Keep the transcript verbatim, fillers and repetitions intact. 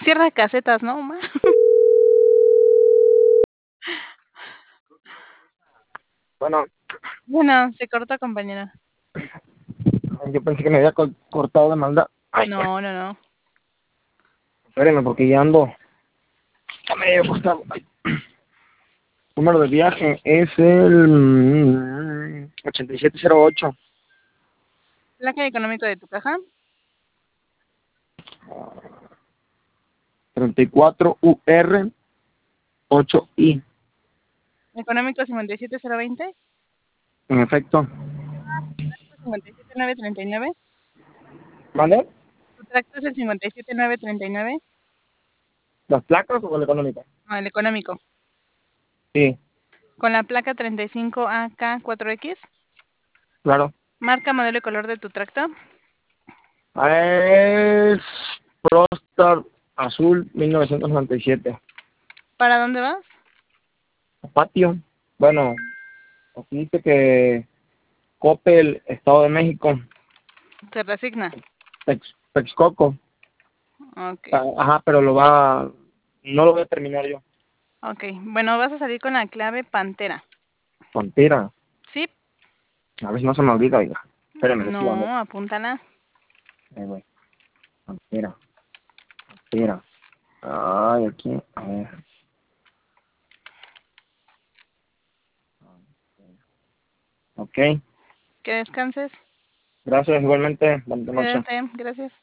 Cierra casetas, ¿no, Omar? Bueno, Bueno, se cortó, compañero. yo pensé que me había co- cortado de maldad. Ay, No, no, no. espérenme, porque ya ando. Ya medio acostado. Ay. Número de viaje es el mm, ochenta y siete cero ocho. Placa económico de tu caja. treinta y cuatro U R ocho I. Económico cincuenta y siete cero veinte. En efecto. cincuenta y siete nueve treinta y nueve. ¿Vale? Tu tracto es el cincuenta y siete nueve treinta y nueve. ¿Las placas o el económico? Ah, el económico. Sí, Con la placa treinta y cinco A K cuatro X. claro. Marca, modelo y color de tu tracto. Es Prostar Azul mil novecientos noventa y siete. ¿Para dónde vas? Patio. Bueno, aquí dice que Coppel, Estado de México. Se resigna. Tex, Texcoco. Ok. Ah, ajá, pero lo va, no lo voy a terminar yo. Ok. Bueno, vas a salir con la clave Pantera. Pantera. ¿Sí? A ver si no se me olvida, oiga. Espérame, que sigo dando. No, apúntala. Ahí voy. Pantera. Pantera. Ay, aquí. A ver. Ok. Que descanses. Gracias igualmente. Buenas noches. Cuídate. Gracias.